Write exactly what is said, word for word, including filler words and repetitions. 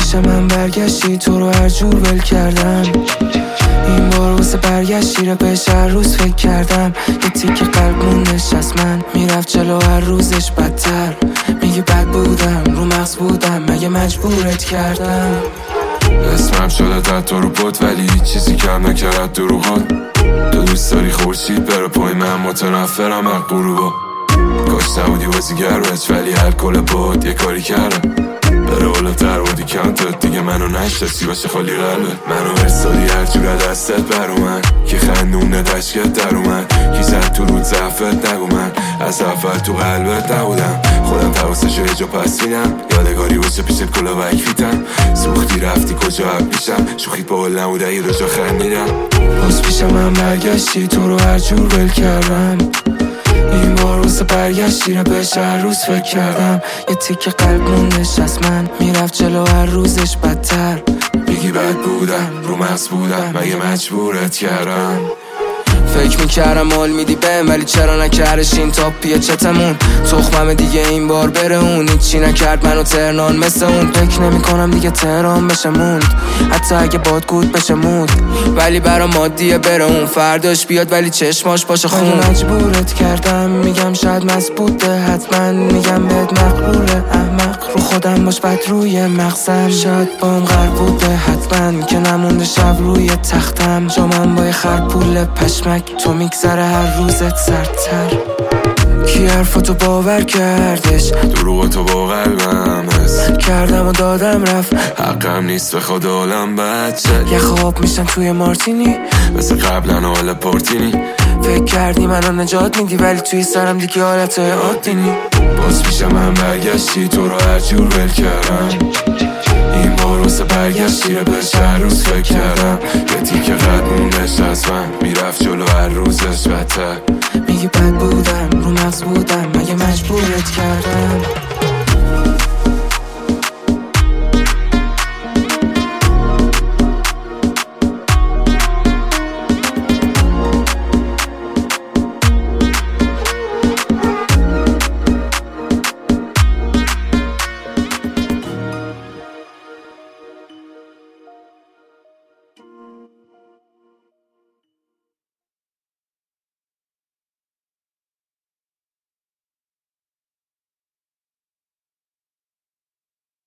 پیش من برگشتی تو رو هر جور ول کردم. این بار واسه برگشتی رو بهش هر روز فکر کردم. یه تیک قلب موندش از من میرفت جلو هر روزش بدتر. میگه بد بودم رو مغز بودم مگه مجبورت کردم. اسمم شده در تو رو بود ولی هیچ چیزی کم نکرد دروغات. تو دوست داری خورشید بره پای من متنفرم از غروبا. کاش نبودی بازیگر بچ ولی هر کل بود یه کاری کردم. بره بالاتر بودی کانتت دیگه منو نشتسی باشه خالی قلبه. منو ارسادی هر جور دستت بر اومد که خندونه دشکت در اومد. کی زد تو رود زفت نگو من از اول تو قلبت نبودم. خودم تواسشو یه جا پس میدم یادگاری باشه پیشت کلا بک فیتم. سوختی رفتی کجا هم پیشم شوخیت با حل نبوده یه دو جا خندیدم. باز پیش من برگشتی تو رو هر جور ول کردم. این بار واسه برگشتی رو بهش هر روز فکر کردم. یه تیک قلب موندش از من میرفت جلو هر روزش بدتر. میگی بد بودم رو مغز بودم مگه مجبورت کردم. فکر میکردم مال میدی بهم ولی چرا نکردش این تاپیه چتمون. تخمم دیگه این بار بره اون هیچی نکرد منو ترنان مثل اون. فکر نمی کنم دیگه تهران بشه موند حتی اگه باد گود بشه مود. ولی برا مادیه بره اون فرداش بیاد ولی چشماش باشه خون. مجبورت کردم میگم شاید مزبوطه حتما میگم بهت مقبوله احمق. رو خودم باش بد روی مغزم شاید بام غرق بوده حتما که نمونده شب روی تختم. جامم با یه خرپول پشمک تو میگذره هر روزت سردتر. کی حرفاتو باور کردش دروغاتو با قلبم حس کردم و دادم رفت. حقم نیست به خود عالم بچه یه خواب میشم توی مارتینی مثل قبلا حال پارتینی. فکر کردی منو نجات میدی ولی توی سرم دیگه حالتهای عادینی. باز پیش من برگشتی تو رو هر جور ول کردم. این بار واسه برگشتی رو بهش هر روز فکر کردم. یه تیکه قد موندش از من میرفت جلو هر روزش بدتر. میگی بد بودم رو مغز بودم مگه مجبورت کردم.